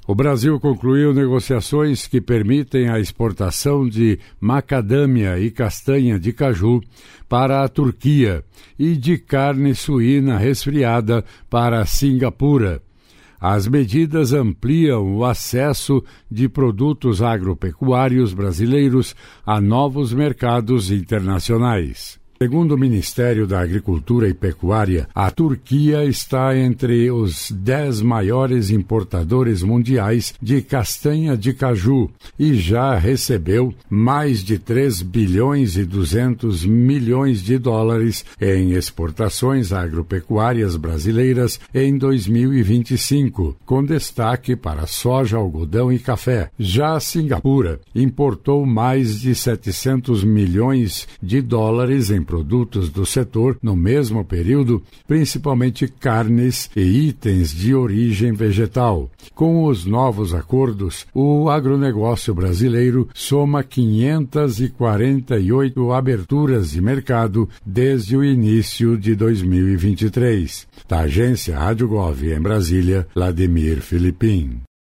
O Brasil concluiu negociações que permitem a exportação de macadâmia e castanha de caju para a Turquia e de carne suína resfriada para Singapura. As medidas ampliam o acesso de produtos agropecuários brasileiros a novos mercados internacionais. Segundo o Ministério da Agricultura e Pecuária, a Turquia está entre os 10 maiores importadores mundiais de castanha de caju e já recebeu mais de 3 bilhões e 200 milhões de dólares em exportações agropecuárias brasileiras em 2025, com destaque para soja, algodão e café. Já Singapura importou mais de 700 milhões de dólares em produtos do setor no mesmo período, principalmente carnes e itens de origem vegetal. Com os novos acordos, o agronegócio brasileiro soma 548 aberturas de mercado desde o início de 2023. Da agência Rádio Gov em Brasília, Vladimir Filipim.